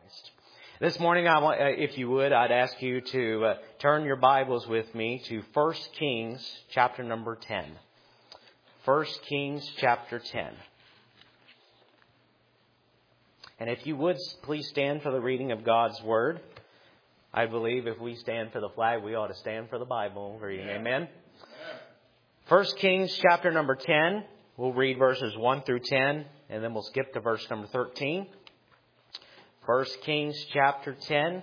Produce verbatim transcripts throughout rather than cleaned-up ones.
Christ. This morning, I want, uh, if you would, I'd ask you to uh, turn your Bibles with me to First Kings chapter number ten. First Kings chapter ten. And if you would, please stand for the reading of God's Word. I believe if we stand for the flag, we ought to stand for the Bible reading. Yeah. Amen? First Kings chapter number ten. We'll read verses one through ten, and then we'll skip to verse number thirteen. First Kings chapter ten,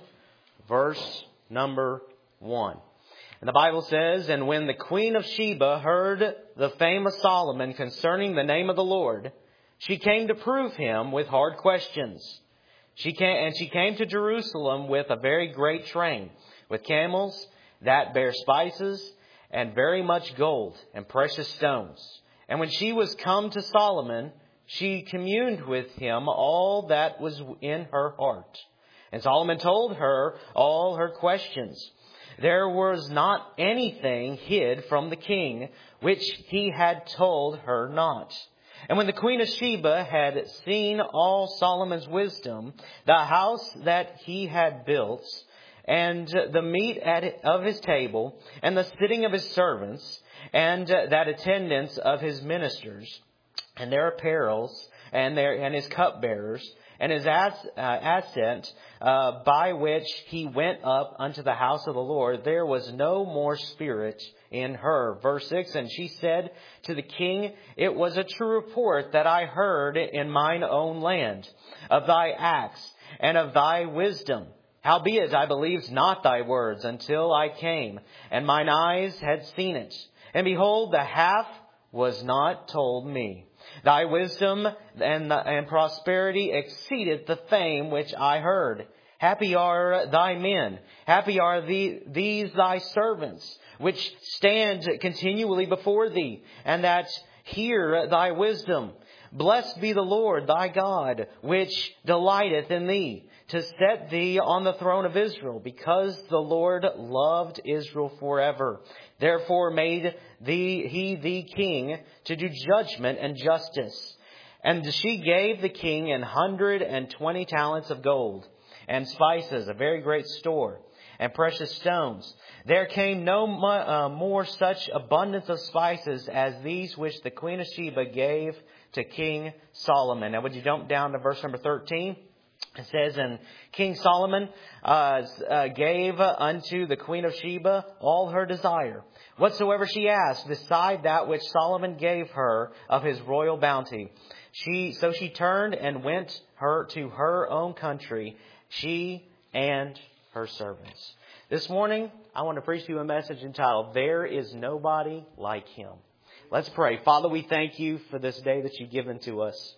verse number one. And the Bible says, "And when the queen of Sheba heard the fame of Solomon concerning the name of the Lord, she came to prove him with hard questions. She came, and she came to Jerusalem with a very great train, with camels that bear spices, and very much gold and precious stones. And when she was come to Solomon, she communed with him all that was in her heart. And Solomon told her all her questions. There was not anything hid from the king, which he had told her not. And when the queen of Sheba had seen all Solomon's wisdom, the house that he had built, and the meat at, of his table, and the sitting of his servants, and that attendance of his ministers, and their apparels, and their and his cupbearers, and his as, uh, ascent, uh, by which he went up unto the house of the Lord, there was no more spirit in her." Verse six, "And she said to the king, It was a true report that I heard in mine own land of thy acts and of thy wisdom. Howbeit I believed not thy words until I came, and mine eyes had seen it. And behold, the half was not told me. Thy wisdom and, the, and prosperity exceeded the fame which I heard. Happy are thy men, happy are the, these thy servants, which stand continually before thee, and that hear thy wisdom. Blessed be the Lord thy God, which delighteth in thee, to set thee on the throne of Israel, because the Lord loved Israel forever. Therefore made thee, he thee king to do judgment and justice. And she gave the king an hundred and twenty talents of gold, and spices, a very great store, and precious stones. There came no uh, more such abundance of spices as these which the queen of Sheba gave to King Solomon." Now would you jump down to verse number thirteen? It says, "And King Solomon uh, uh, gave unto the queen of Sheba all her desire, whatsoever she asked, beside that which Solomon gave her of his royal bounty. She so she turned and went her to her own country, she and her servants." This morning, I want to preach to you a message entitled, "There is Nobody Like Him." Let's pray. Father, we thank you for this day that you've given to us.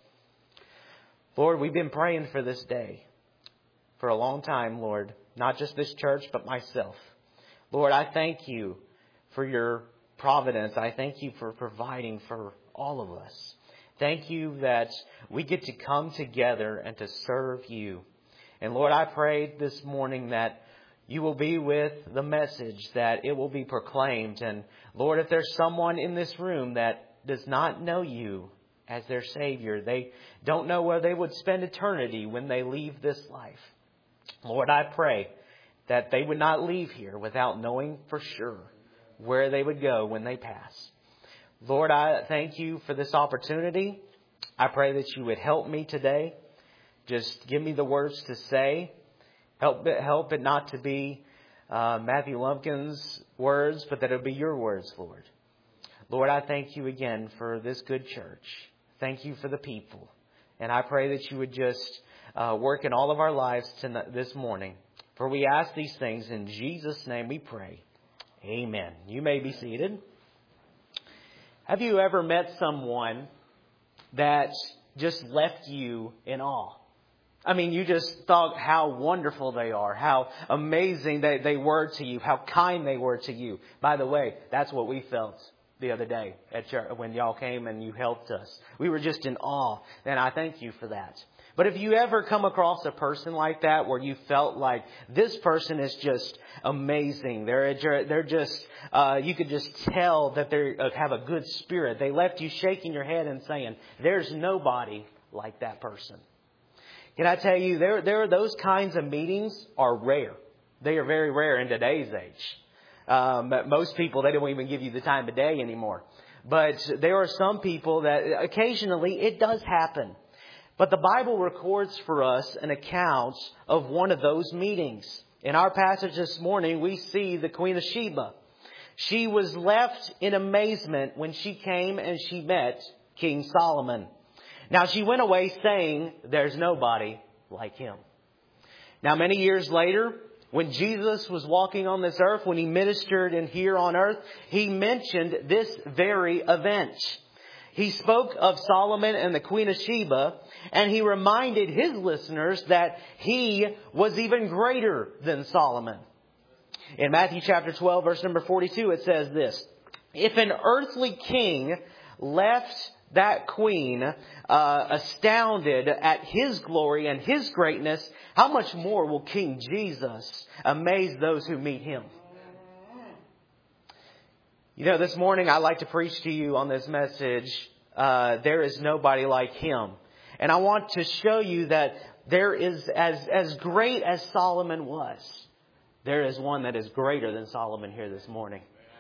Lord, we've been praying for this day for a long time, Lord. Not just this church, but myself. Lord, I thank you for your providence. I thank you for providing for all of us. Thank you that we get to come together and to serve you. And Lord, I pray this morning that you will be with the message, that it will be proclaimed. And Lord, if there's someone in this room that does not know you as their Savior, they don't know where they would spend eternity when they leave this life, Lord, I pray that they would not leave here without knowing for sure where they would go when they pass. Lord, I thank you for this opportunity. I pray that you would help me today. Just give me the words to say. Help it, help it not to be uh, Matthew Lumpkin's words, but that it would be your words, Lord. Lord, I thank you again for this good church. Thank you for the people. And I pray that you would just uh, work in all of our lives tonight, this morning. For we ask these things in Jesus' name we pray. Amen. You may be seated. Have you ever met someone that just left you in awe? I mean, you just thought how wonderful they are, how amazing they, they were to you, how kind they were to you. By the way, that's what we felt the other day at church when y'all came and you helped us. We were just in awe, and I thank you for that. But if you ever come across a person like that where you felt like this person is just amazing, they're they're just uh, you could just tell that they have a good spirit. They left you shaking your head and saying, "There's nobody like that person." Can I tell you, there, there are those kinds of meetings are rare. They are very rare in today's age. Um, most people, they don't even give you the time of day anymore. But there are some people that occasionally it does happen. But the Bible records for us an account of one of those meetings. In our passage this morning, we see the Queen of Sheba. She was left in amazement when she came and she met King Solomon. Now, she went away saying, there's nobody like him. Now, many years later, when Jesus was walking on this earth, when he ministered in here on earth, he mentioned this very event. He spoke of Solomon and the Queen of Sheba, and he reminded his listeners that he was even greater than Solomon. In Matthew chapter twelve, verse number forty-two, it says this: if an earthly king left that queen uh, astounded at his glory and his greatness, how much more will King Jesus amaze those who meet him? You know, this morning I'd like to preach to you on this message, uh, there is nobody like him. And I want to show you that there is, as, as great as Solomon was, there is one that is greater than Solomon here this morning.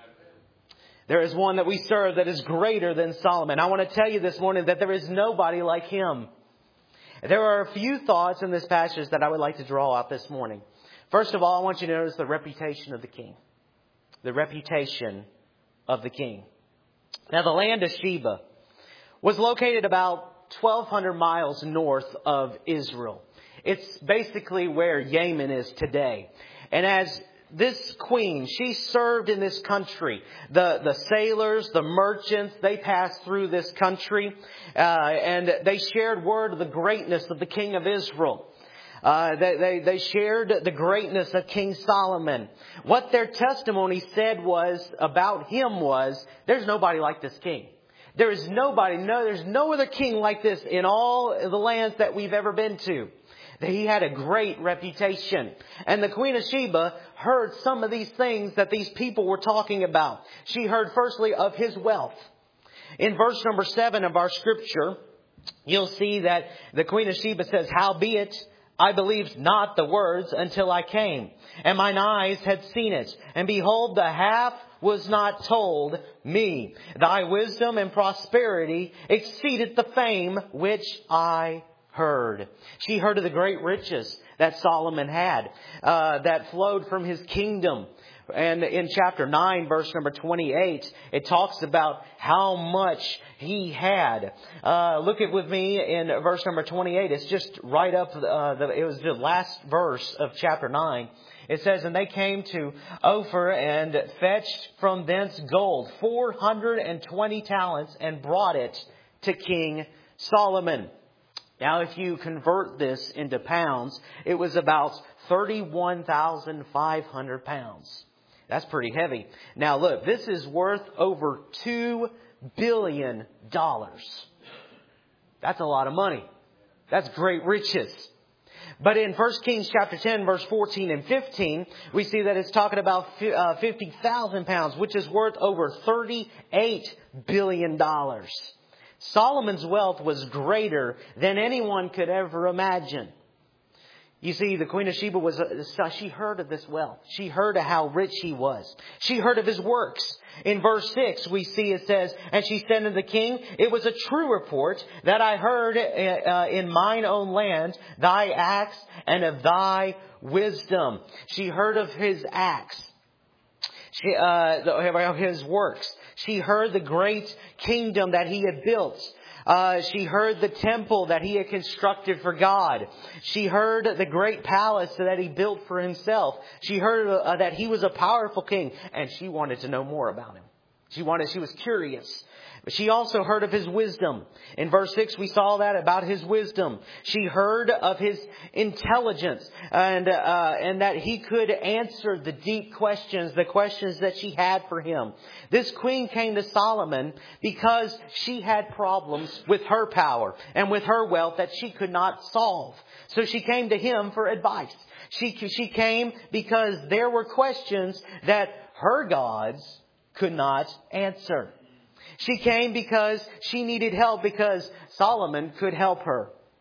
There is one that we serve that is greater than Solomon. I want to tell you this morning that there is nobody like him. There are a few thoughts in this passage that I would like to draw out this morning. First of all, I want you to notice the reputation of the king. The reputation of the king. Now, the land of Sheba was located about twelve hundred miles north of Israel. It's basically where Yemen is today. And as this queen, she served in this country. The, the sailors, the merchants, they passed through this country. Uh, and they shared word of the greatness of the king of Israel. Uh, they, they, they shared the greatness of King Solomon. What their testimony said was, about him was, there's nobody like this king. There is nobody, no, there's no other king like this in all the lands that we've ever been to. He had a great reputation. And the Queen of Sheba heard some of these things that these people were talking about. She heard firstly of his wealth. In verse number seven of our scripture, you'll see that the Queen of Sheba says, howbeit, I believed not the words until I came, and mine eyes had seen it. And behold, the half was not told me. Thy wisdom and prosperity exceeded the fame which I heard. She heard of the great riches that Solomon had, uh, that flowed from his kingdom. And in chapter nine, verse number twenty-eight, it talks about how much he had. Uh, look at with me in verse number twenty-eight. It's just right up, uh, the, it was the last verse of chapter nine. It says, and they came to Ophir and fetched from thence gold, four hundred twenty talents, and brought it to King Solomon. Now, if you convert this into pounds, it was about thirty-one thousand five hundred pounds. That's pretty heavy. Now, look, this is worth over two billion dollars. That's a lot of money. That's great riches. But in First Kings chapter ten, verse fourteen and fifteen, we see that it's talking about fifty thousand pounds, which is worth over thirty-eight billion dollars. Solomon's wealth was greater than anyone could ever imagine. You see, the Queen of Sheba was, she heard of this wealth. She heard of how rich he was. She heard of his works. In verse six, we see it says, and she said to the king, it was a true report that I heard uh, in mine own land, thy acts and of thy wisdom. She heard of his acts. She, uh, his works. She heard the great kingdom that he had built. Uh, she heard the temple that he had constructed for God. She heard the great palace that he built for himself. She heard uh, that he was a powerful king, and she wanted to know more about him. She wanted, she was curious. But she also heard of his wisdom. In verse six, we saw that about his wisdom. She heard of his intelligence and, uh, and that he could answer the deep questions, the questions that she had for him. This queen came to Solomon because she had problems with her power and with her wealth that she could not solve. So she came to him for advice. She, she came because there were questions that her gods could not answer. She came because she needed help, because Solomon could help her.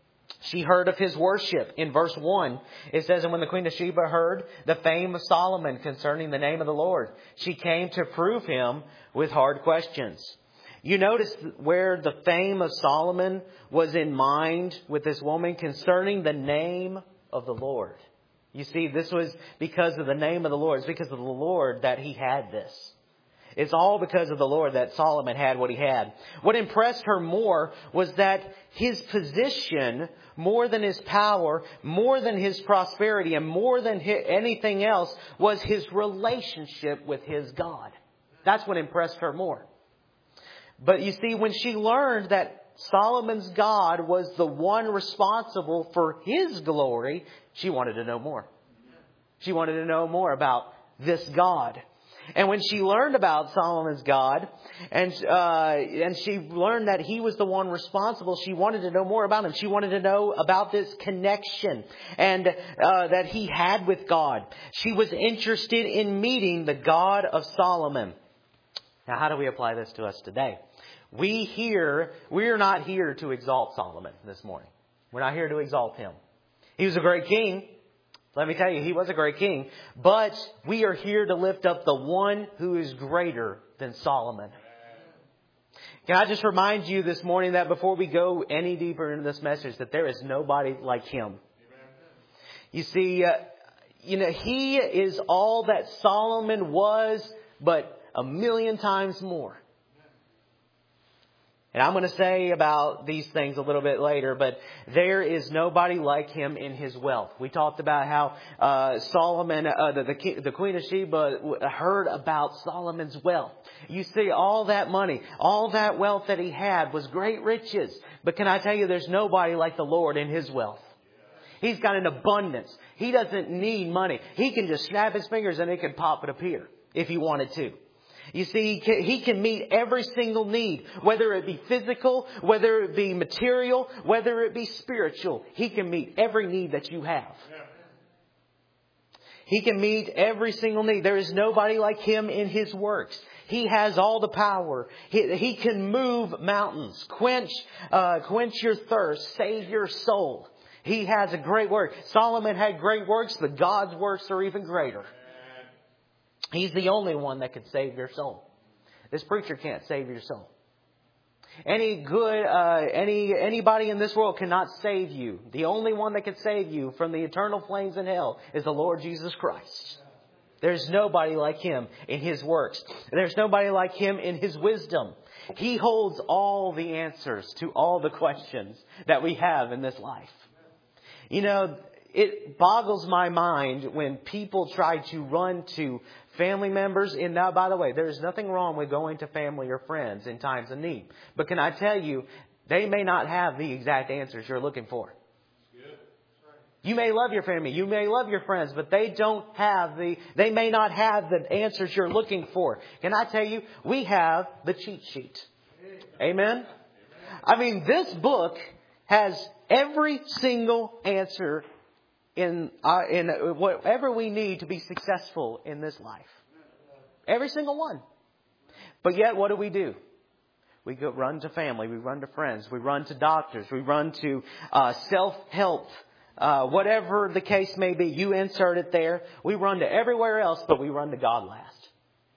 She heard of his worship. In verse one, it says, and when the Queen of Sheba heard the fame of Solomon concerning the name of the Lord, she came to prove him with hard questions. You notice where the fame of Solomon was in mind with this woman concerning the name of the Lord. You see, this was because of the name of the Lord. It's because of the Lord that he had this. It's all because of the Lord that Solomon had what he had. What impressed her more was that his position, more than his power, more than his prosperity, and more than anything else, was his relationship with his God. That's what impressed her more. But you see, when she learned that Solomon's God was the one responsible for his glory, she wanted to know more. She wanted to know more about this God. And when she learned about Solomon's God, and uh, and she learned that he was the one responsible, she wanted to know more about him. She wanted to know about this connection and uh, that he had with God. She was interested in meeting the God of Solomon. Now, how do we apply this to us today? We here, we're not here to exalt Solomon this morning. We're not here to exalt him. He was a great king. Let me tell you, he was a great king. But we are here to lift up the one who is greater than Solomon. Can I just remind you this morning that before we go any deeper into this message, that there is nobody like him. You see, uh, you know, he is all that Solomon was, but a million times more. And I'm going to say about these things a little bit later, but there is nobody like him in his wealth. We talked about how uh, Solomon, uh, the, the, the Queen of Sheba heard about Solomon's wealth. You see, all that money, all that wealth that he had was great riches. But can I tell you, there's nobody like the Lord in his wealth. He's got an abundance. He doesn't need money. He can just snap his fingers and it can pop and appear if he wanted to. You see, he can meet every single need, whether it be physical, whether it be material, whether it be spiritual. He can meet every need that you have. He can meet every single need. There is nobody like him in his works. He has all the power. He, he can move mountains, quench, uh, quench your thirst, save your soul. He has a great work. Solomon had great works, but God's works are even greater. He's the only one that can save your soul. This preacher can't save your soul. Any good, uh, any anybody in this world cannot save you. The only one that can save you from the eternal flames in hell is the Lord Jesus Christ. There's nobody like him in his works. There's nobody like him in his wisdom. He holds all the answers to all the questions that we have in this life. You know, it boggles my mind when people try to run to family members. And now, by the way, there's nothing wrong with going to family or friends in times of need. But can I tell you, they may not have the exact answers you're looking for. You may love your family, you may love your friends, but they don't have the, they may not have the answers you're looking for. Can I tell you, we have the cheat sheet. Amen? I mean, this book has every single answer in uh, in whatever we need to be successful in this life. Every single one. But yet, what do we do? We go run to family, we run to friends, we run to doctors, we run to uh, self-help. Uh, whatever the case may be, you insert it there. We run to everywhere else, but we run to God last.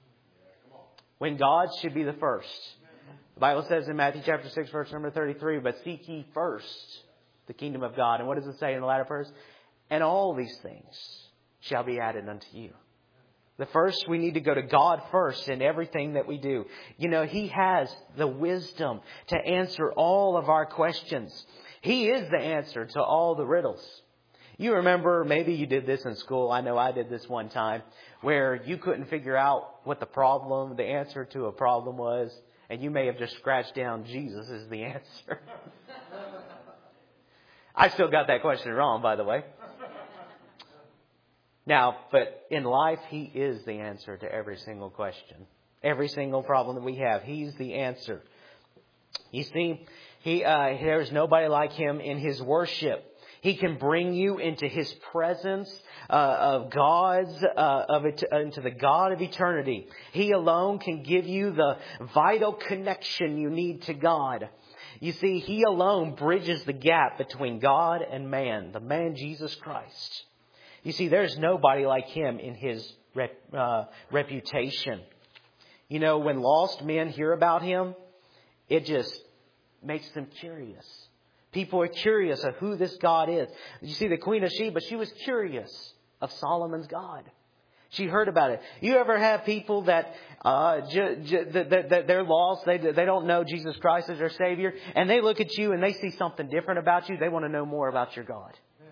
When God should be the first. The Bible says in Matthew chapter six, verse number thirty-three, but seek ye first the kingdom of God. And what does it say in the latter verse? And all these things shall be added unto you. The first, we need to go to God first in everything that we do. You know, He has the wisdom to answer all of our questions. He is the answer to all the riddles. You remember, maybe you did this in school. I know I did this one time, where you couldn't figure out what the problem, the answer to a problem was. And you may have just scratched down Jesus is the answer. I still got that question wrong, by the way. Now, but in life, He is the answer to every single question. Every single problem that we have, He's the answer. You see, He uh, there's nobody like Him in His worship. He can bring you into His presence uh, of God's, uh, of it, into the God of eternity. He alone can give you the vital connection you need to God. You see, He alone bridges the gap between God and man, the man Jesus Christ. You see, there's nobody like Him in His rep, uh, reputation. You know, when lost men hear about Him, it just makes them curious. People are curious of who this God is. You see, the Queen of Sheba, she was curious of Solomon's God. She heard about it. You ever have people that uh, ju- ju- that, that, that they're lost, they they don't know Jesus Christ as their Savior, and they look at you and they see something different about you. They want to know more about your God.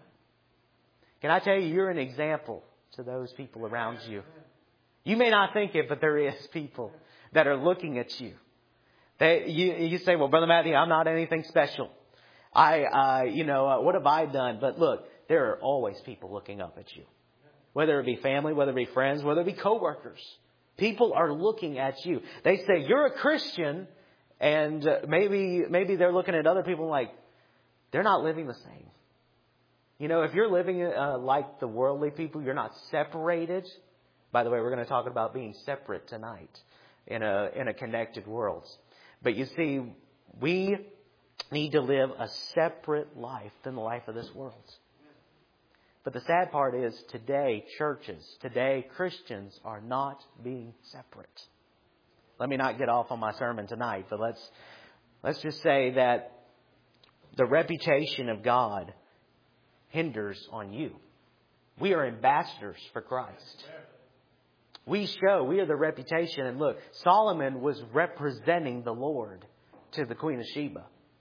Can I tell you, you're an example to those people around you. You may not think it, but there is people that are looking at you. They, you, you say, well, Brother Matthew, I'm not anything special. I, uh, you know, uh, what have I done? But look, there are always people looking up at you. Whether it be family, whether it be friends, whether it be coworkers. People are looking at you. They say, you're a Christian. And uh, maybe, maybe they're looking at other people like, they're not living the same. You know, if you're living uh, like the worldly people, you're not separated. By the way, we're going to talk about being separate tonight in a in a connected world. But you see, we need to live a separate life than the life of this world. But the sad part is today, churches, today, Christians are not being separate. Let me not get off on my sermon tonight, but let's let's just say that the reputation of God hinders on you. We are ambassadors for Christ. We show, we are the reputation. And look, Solomon was representing the Lord to the Queen of Sheba.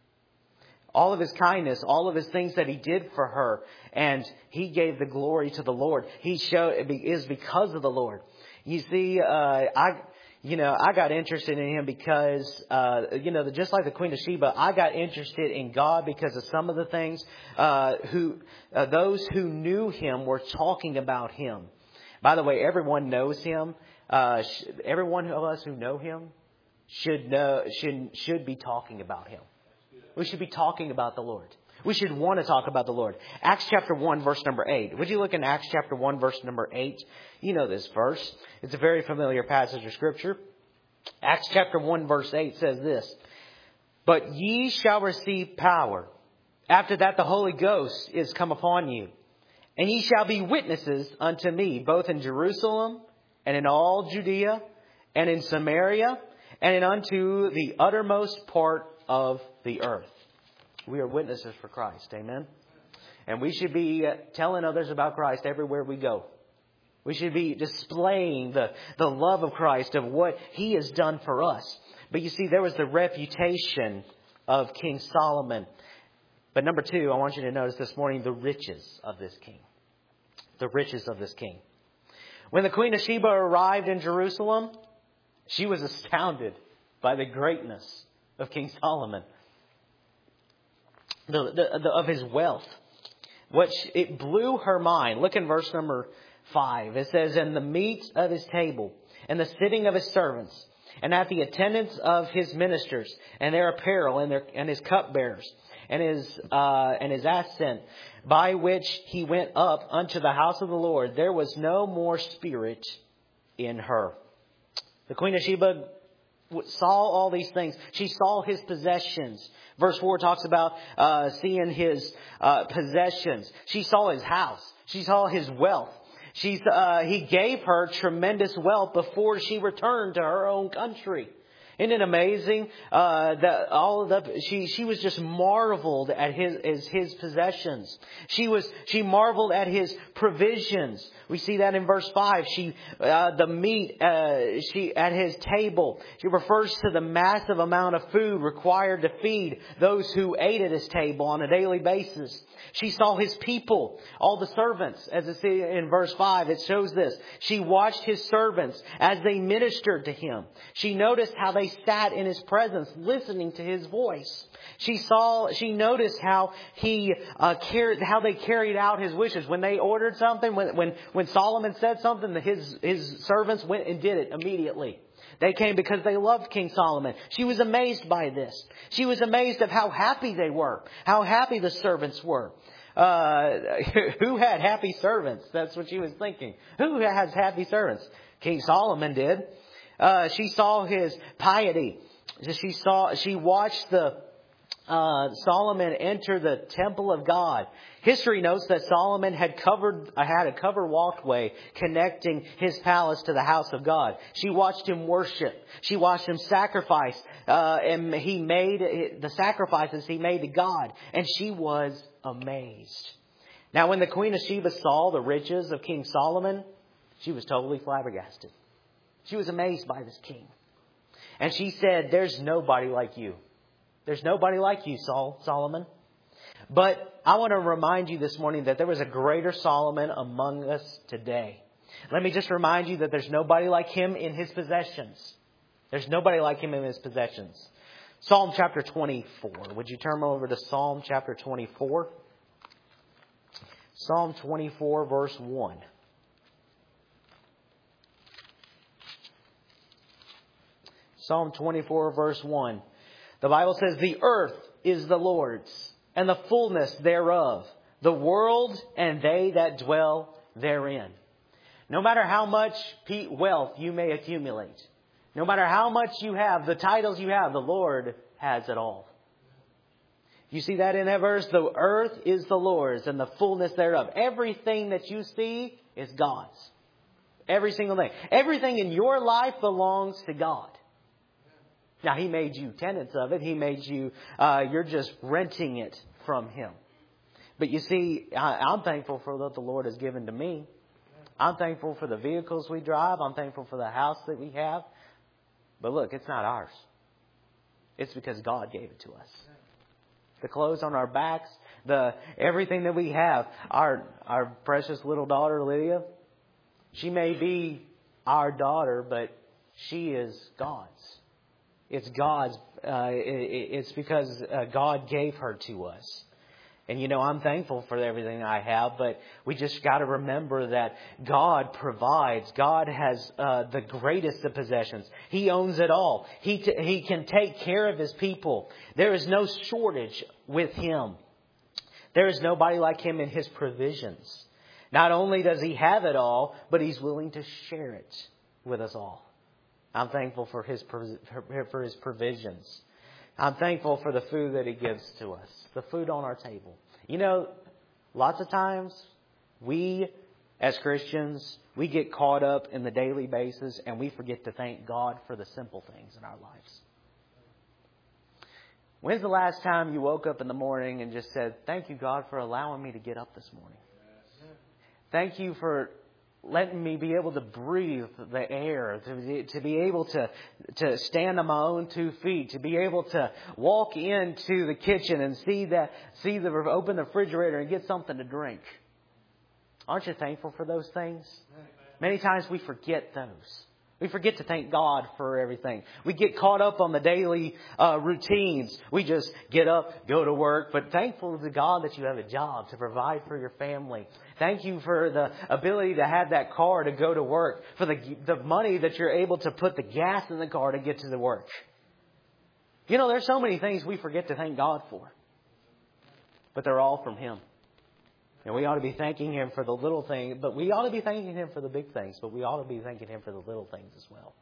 All of his kindness, all of his things that he did for her, and he gave the glory to the Lord. He showed it is because of the Lord. You see, uh, I, you know, I got interested in him because, uh, you know, just like the Queen of Sheba, I got interested in God because of some of the things. Uh, who uh, those who knew him were talking about him. By the way, everyone knows him. Uh, sh- every one of us who know him should know should should be talking about him. We should be talking about the Lord. We should want to talk about the Lord. Acts chapter one, verse number eight. Would you look in Acts chapter one, verse number eight? You know this verse. It's a very familiar passage of Scripture. Acts chapter one, verse eight says this. But ye shall receive power. After that the Holy Ghost is come upon you. And ye shall be witnesses unto me, both in Jerusalem and in all Judea and in Samaria and in unto the uttermost part of the earth. We are witnesses for Christ. Amen. And we should be telling others about Christ everywhere we go. We should be displaying the, the love of Christ, of what He has done for us. But you see, there was the reputation of King Solomon. But number two, I want you to notice this morning the riches of this king. The riches of this king. When the Queen of Sheba arrived in Jerusalem, she was astounded by the greatness of King Solomon. The, the, the, of his wealth. What she, it blew her mind. Look in verse number five. It says, and the meat of his table, and the sitting of his servants, and at the attendance of his ministers, and their apparel, and their and his cupbearers, and his uh, and his ascent, by which he went up unto the house of the Lord, there was no more spirit in her. The Queen of Sheba saw all these things. She saw his possessions. Verse four talks about uh, seeing his uh, possessions. She saw his house. She saw his wealth. She's, uh, he gave her tremendous wealth before she returned to her own country. Isn't it amazing uh, that all of the she she was just marveled at his as his possessions. She was she marveled at his provisions. We see that in verse five. She uh, the meat uh, she at his table. She refers to the massive amount of food required to feed those who ate at his table on a daily basis. She saw his people, all the servants, as it says in verse five. It shows this. She watched his servants as they ministered to him. She noticed how they sat in his presence, listening to his voice. She saw, she noticed how he uh, carried, how they carried out his wishes. When they ordered something, when when when Solomon said something, his his servants went and did it immediately. They came because they loved King Solomon. She was amazed by this. She was amazed of how happy they were, how happy the servants were. Uh, who had happy servants? That's what she was thinking. Who has happy servants? King Solomon did. Uh, she saw his piety. She saw, she watched the, uh, Solomon enter the temple of God. History notes that Solomon had covered uh, had a covered walkway connecting his palace to the house of God. She watched him worship. She watched him sacrifice, uh, and he made the sacrifices he made to God, and she was amazed. Now, when the Queen of Sheba saw the riches of King Solomon, she was totally flabbergasted. She was amazed by this king, and she said, "There's nobody like you. There's nobody like you, Sol- Solomon." But I want to remind you this morning that there was a greater Solomon among us today. Let me just remind you that there's nobody like him in his possessions. There's nobody like him in his possessions. Psalm chapter twenty-four. Would you turn over to Psalm chapter twenty-four? Psalm twenty-four, verse one. Psalm twenty-four, verse one. The Bible says, "The earth is the Lord's, and the fullness thereof, the world and they that dwell therein." No matter how much wealth you may accumulate, no matter how much you have, the titles you have, the Lord has it all. You see that in that verse? The earth is the Lord's and the fullness thereof. Everything that you see is God's. Every single thing. Everything in your life belongs to God. Now, He made you tenants of it. He made you, uh, you're just renting it from Him. But you see, I, I'm thankful for what the Lord has given to me. I'm thankful for the vehicles we drive. I'm thankful for the house that we have. But look, it's not ours. It's because God gave it to us. The clothes on our backs, the everything that we have. Our our precious little daughter, Lydia, she may be our daughter, but she is God's. It's God's. Uh, it, it's because uh, God gave her to us. And, you know, I'm thankful for everything I have, but we just got to remember that God provides. God has uh, the greatest of possessions. He owns it all. He t- He can take care of His people. There is no shortage with Him. There is nobody like Him in His provisions. Not only does He have it all, but He's willing to share it with us all. I'm thankful for His for His provisions. I'm thankful for the food that He gives to us, the food on our table. You know, lots of times we, as Christians, we get caught up in the daily basis and we forget to thank God for the simple things in our lives. When's the last time you woke up in the morning and just said, "Thank you, God, for allowing me to get up this morning. Thank you for letting me be able to breathe the air, to, to be able to, to stand on my own two feet, to be able to walk into the kitchen and see that, see the, open the refrigerator and get something to drink." Aren't you thankful for those things? Many times we forget those. We forget to thank God for everything. We get caught up on the daily uh, routines. We just get up, go to work. But thankful to God that you have a job to provide for your family. Thank you for the ability to have that car to go to work. For the, the money that you're able to put the gas in the car to get to the work. You know, there's so many things we forget to thank God for. But they're all from Him. And we ought to be thanking Him for the little things, but we ought to be thanking Him for the big things, but we ought to be thanking Him for the little things as well.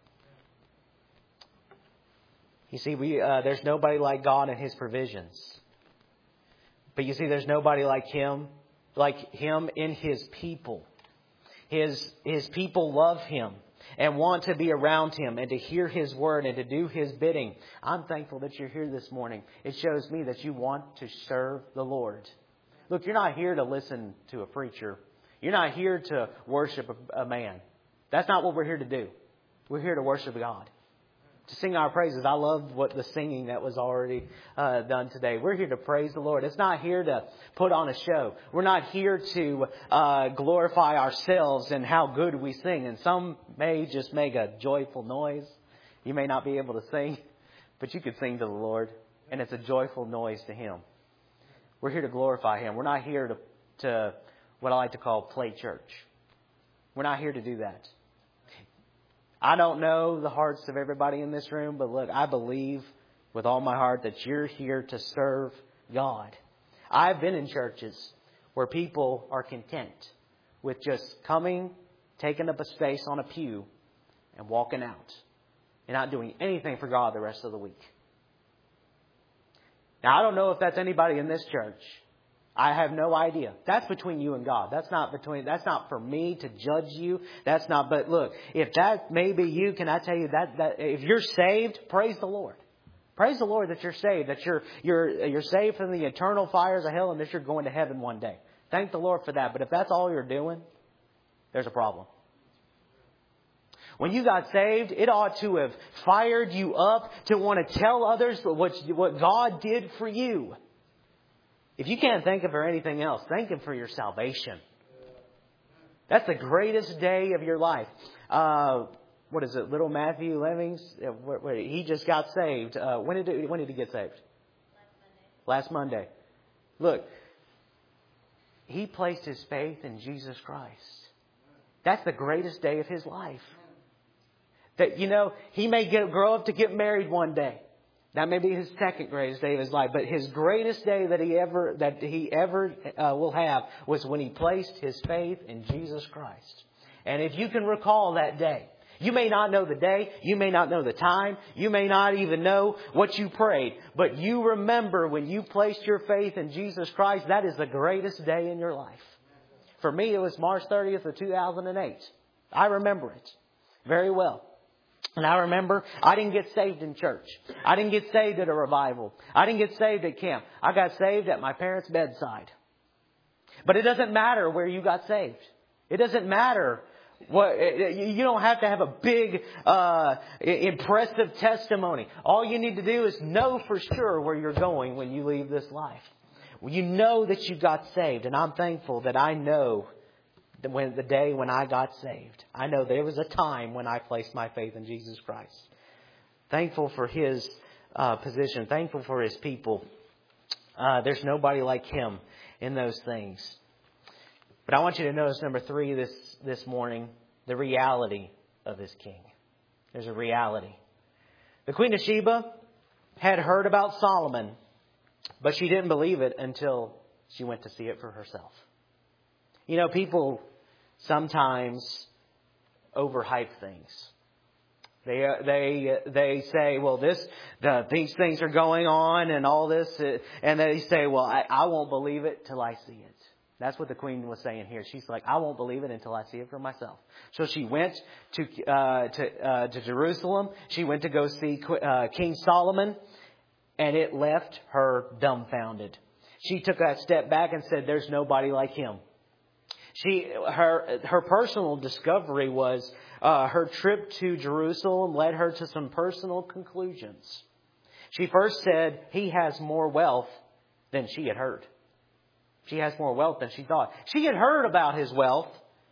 You see, we uh, there's nobody like God in His provisions. But you see, there's nobody like Him, like Him in His people. His, His people love Him and want to be around Him and to hear His word and to do His bidding. I'm thankful that you're here this morning. It shows me that you want to serve the Lord. Look, you're not here to listen to a preacher. You're not here to worship a, a man. That's not what we're here to do. We're here to worship God. To sing our praises. I love what the singing that was already uh, done today. We're here to praise the Lord. It's not here to put on a show. We're not here to uh, glorify ourselves and how good we sing. And some may just make a joyful noise. You may not be able to sing, but you could sing to the Lord. And it's a joyful noise to Him. We're here to glorify Him. We're not here to, to what I like to call play church. We're not here to do that. I don't know the hearts of everybody in this room, but look, I believe with all my heart that you're here to serve God. I've been in churches where people are content with just coming, taking up a space on a pew, and walking out, and not doing anything for God the rest of the week. Now, I don't know if that's anybody in this church. I have no idea. That's between you and God. That's not between, that's not for me to judge you. That's not, but look, if that may be you, can I tell you that, that if you're saved, praise the Lord. Praise the Lord that you're saved, that you're, you're, you're saved from the eternal fires of hell and that you're going to heaven one day. Thank the Lord for that. But if that's all you're doing, there's a problem. When you got saved, it ought to have fired you up to want to tell others what, what God did for you. If you can't thank Him for anything else, thank Him for your salvation. That's the greatest day of your life. Uh, what is it? Little Matthew Lemmings? He just got saved. Uh, when did it, when did he get saved? Last Monday. Last Monday. Look, he placed his faith in Jesus Christ. That's the greatest day of his life. That, you know, he may get, grow up to get married one day. That may be his second greatest day of his life. But his greatest day that he ever that he ever uh, will have was when he placed his faith in Jesus Christ. And if you can recall that day, you may not know the day, you may not know the time, you may not even know what you prayed, but you remember when you placed your faith in Jesus Christ, that is the greatest day in your life. For me, it was March thirtieth of two thousand eight. I remember it very well. And I remember I didn't get saved in church. I didn't get saved at a revival. I didn't get saved at camp. I got saved at my parents' bedside. But it doesn't matter where you got saved. It doesn't matter what, you don't have to have a big, uh, impressive testimony. All you need to do is know for sure where you're going when you leave this life. You know that you got saved. And I'm thankful that I know when the day when I got saved. I know there was a time when I placed my faith in Jesus Christ. Thankful for His uh, position. Thankful for His people. Uh, there's nobody like Him in those things. But I want you to notice number three this, this morning, the reality of this king. There's a reality. The Queen of Sheba had heard about Solomon, but she didn't believe it until she went to see it for herself. You know, people sometimes overhype things. They they they say, well, this the, these things are going on and all this, and they say, well, I, I won't believe it till I see it. That's what the queen was saying here. She's like, I won't believe it until I see it for myself. So she went to uh, to uh, to Jerusalem. She went to go see uh, King Solomon, and it left her dumbfounded. She took that step back and said, "There's nobody like him." She, her, her personal discovery was uh, her trip to Jerusalem led her to some personal conclusions. She first said he has more wealth than she had heard. She has more wealth than she thought. She had heard about his wealth,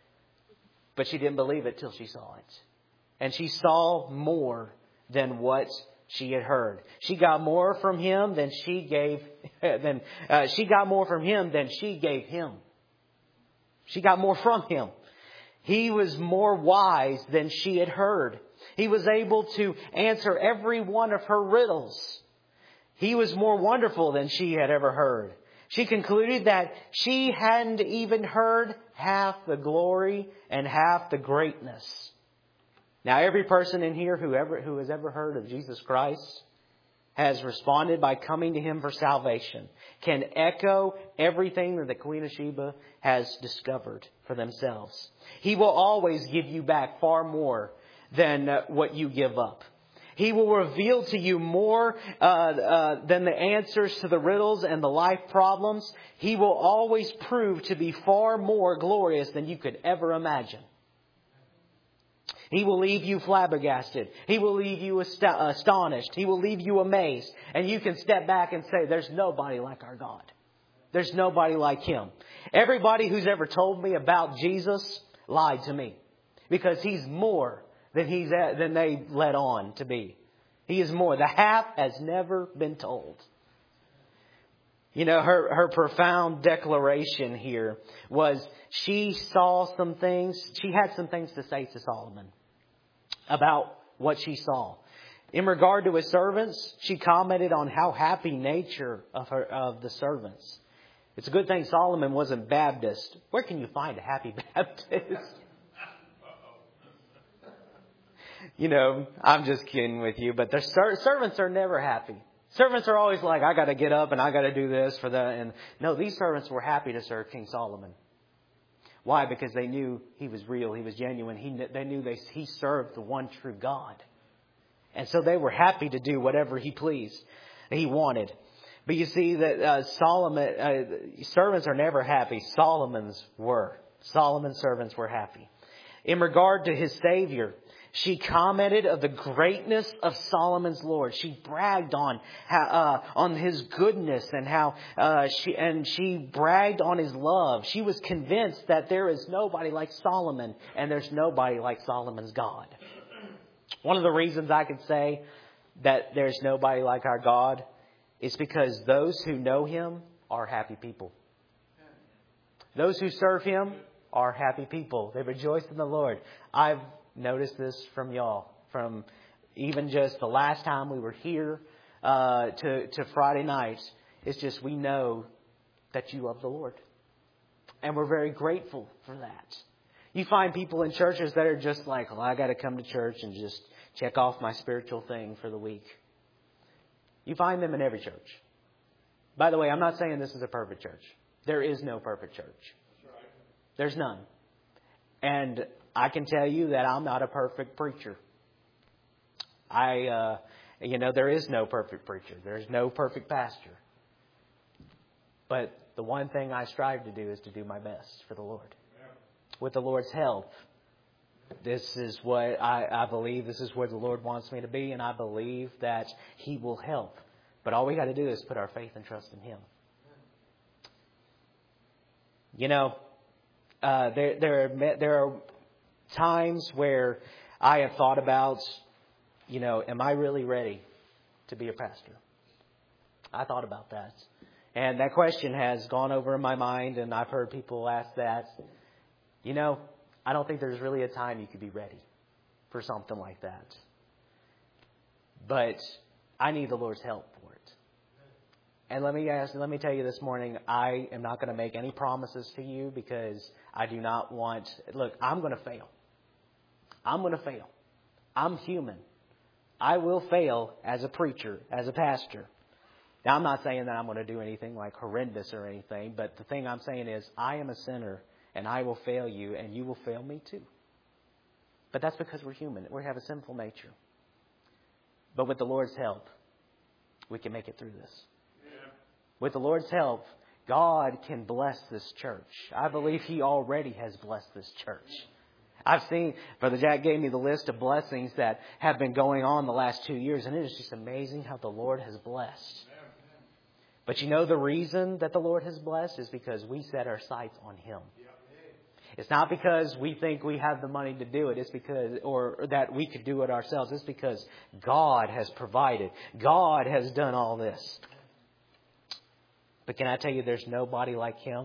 but she didn't believe it till she saw it. And she saw more than what she had heard. She got more from him than she gave. Than uh, she got more from him than she gave him. She got more from him. He was more wise than she had heard. He was able to answer every one of her riddles. He was more wonderful than she had ever heard. She concluded that she hadn't even heard half the glory and half the greatness. Now, every person in here who ever who has ever heard of Jesus Christ has responded by coming to Him for salvation, can echo everything that the Queen of Sheba has discovered for themselves. He will always give you back far more than what you give up. He will reveal to you more uh, uh, than the answers to the riddles and the life problems. He will always prove to be far more glorious than you could ever imagine. He will leave you flabbergasted. He will leave you ast- astonished. He will leave you amazed. And you can step back and say, there's nobody like our God. There's nobody like Him. Everybody who's ever told me about Jesus lied to me. Because He's more than he's than they let on to be. He is more. The half has never been told. You know, her, her profound declaration here was she saw some things. She had some things to say to Solomon about what she saw. In regard to his servants, she commented on how happy nature of her of the servants. It's a good thing Solomon wasn't Baptist. Where can you find a happy Baptist? You know, I'm just kidding with you, but their ser- servants are never happy. Servants are always like, I got to get up and I got to do this for that. And no, these servants were happy to serve King Solomon. Why? Because they knew he was real. He was genuine. He, they knew they, he served the one true God. And so they were happy to do whatever he pleased, he wanted. But you see that uh, Solomon, uh, servants are never happy. Solomon's were. Solomon's servants were happy. In regard to his Savior, she commented of the greatness of Solomon's Lord. She bragged on how, uh, on his goodness and how uh, she and she bragged on his love. She was convinced that there is nobody like Solomon, and there's nobody like Solomon's God. One of the reasons I could say that there's nobody like our God is because those who know Him are happy people. Those who serve Him are happy people. They rejoice in the Lord. I've noticed this from y'all, from even just the last time we were here uh, to, to Friday nights. It's just we know that you love the Lord. And we're very grateful for that. You find people in churches that are just like, well, I got to come to church and just check off my spiritual thing for the week. You find them in every church. By the way, I'm not saying this is a perfect church. There is no perfect church. There's none. And I can tell you that I'm not a perfect preacher. I, uh, you know, there is no perfect preacher. There's no perfect pastor. But the one thing I strive to do is to do my best for the Lord. With the Lord's help, this is what I, I believe. This is where the Lord wants me to be, and I believe that He will help. But all we got to do is put our faith and trust in Him. You know, uh, there there are, there are times where I have thought about, you know, am I really ready to be a pastor? I thought about that, and that question has gone over in my mind, and I've heard people ask that. You know, I don't think there's really a time you could be ready for something like that. But I need the Lord's help for it. And let me ask, let me tell you this morning, I am not going to make any promises to you because I do not want, look, I'm going to fail. I'm going to fail. I'm human. I will fail as a preacher, as a pastor. Now, I'm not saying that I'm going to do anything like horrendous or anything, but the thing I'm saying is I am a sinner. And I will fail you, and you will fail me too. But that's because we're human. We have a sinful nature. But with the Lord's help, we can make it through this. Yeah. With the Lord's help, God can bless this church. I believe He already has blessed this church. I've seen, Brother Jack gave me the list of blessings that have been going on the last two years, and it is just amazing how the Lord has blessed. But you know the reason that the Lord has blessed is because we set our sights on Him. It's not because we think we have the money to do it. It's because, or that we could do it ourselves. It's because God has provided. God has done all this. But can I tell you, there's nobody like Him?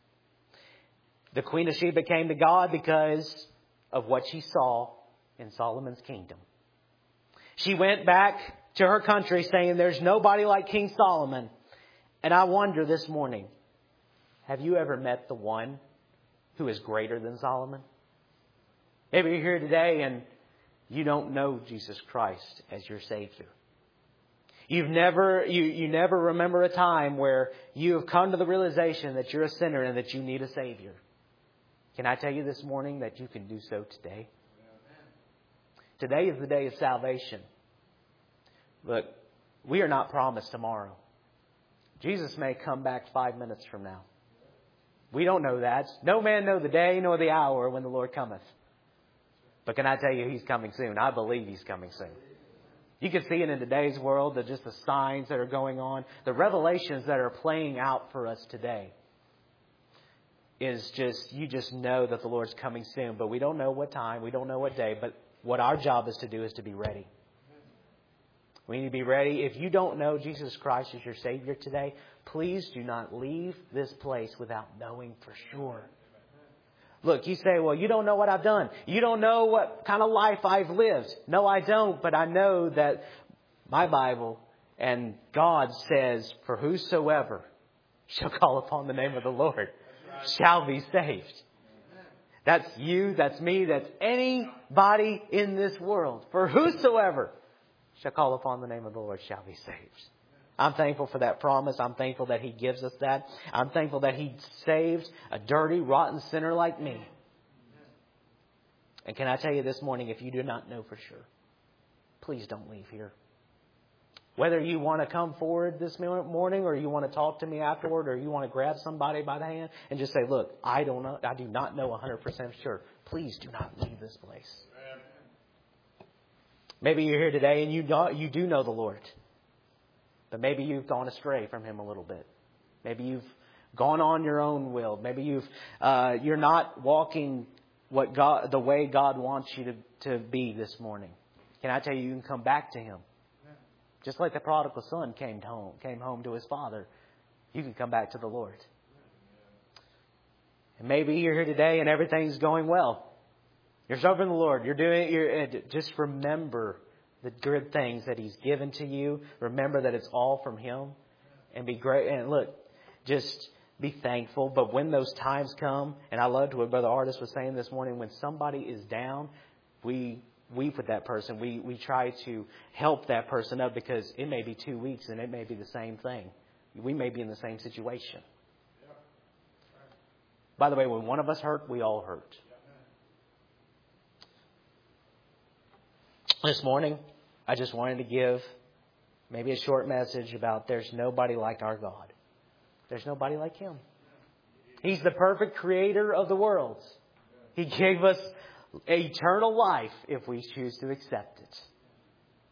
The Queen of Sheba came to God because of what she saw in Solomon's kingdom. She went back to her country saying, there's nobody like King Solomon. And I wonder this morning, have you ever met the one who is greater than Solomon? Maybe you're here today and you don't know Jesus Christ as your Savior. You've never, you, you never remember a time where you have come to the realization that you're a sinner and that you need a Savior. Can I tell you this morning that you can do so today? Today is the day of salvation. Look, we are not promised tomorrow. Jesus may come back five minutes from now. We don't know that. No man know the day nor the hour when the Lord cometh. But can I tell you, He's coming soon. I believe He's coming soon. You can see it in today's world, that just the signs that are going on, the revelations that are playing out for us today. Is just, you just know that the Lord's coming soon. But we don't know what time, we don't know what day. But what our job is to do is to be ready. We need to be ready. If you don't know Jesus Christ as your Savior today, please do not leave this place without knowing for sure. Look, you say, well, you don't know what I've done. You don't know what kind of life I've lived. No, I don't. But I know that my Bible and God says, for whosoever shall call upon the name of the Lord shall be saved. That's you, that's me, that's anybody in this world. For whosoever shall call upon the name of the Lord shall be saved. I'm thankful for that promise. I'm thankful that He gives us that. I'm thankful that He saved a dirty, rotten sinner like me. And can I tell you this morning, if you do not know for sure, please don't leave here. Whether you want to come forward this morning or you want to talk to me afterward or you want to grab somebody by the hand and just say, look, I don't know, I do not know one hundred percent sure. Please do not leave this place. Maybe you're here today and you know, you do know the Lord. But maybe you've gone astray from Him a little bit. Maybe you've gone on your own will. Maybe you've uh, you're not walking what God, the way God wants you to, to be this morning. Can I tell you, you can come back to Him. Just like the prodigal son came home, came home to his father. You can come back to the Lord. And maybe you're here today and everything's going well. You're serving the Lord. You're doing. You're just remember the good things that He's given to you. Remember that it's all from Him, and be great. And look, just be thankful. But when those times come, and I loved what Brother Artis was saying this morning, when somebody is down, we weep with that person. We we try to help that person up because it may be two weeks and it may be the same thing. We may be in the same situation. By the way, when one of us hurt, we all hurt. This morning, I just wanted to give maybe a short message about there's nobody like our God. There's nobody like Him. He's the perfect creator of the world. He gave us eternal life if we choose to accept it.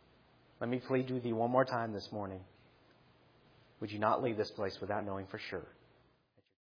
Let me plead with you one more time this morning. Would you not leave this place without knowing for sure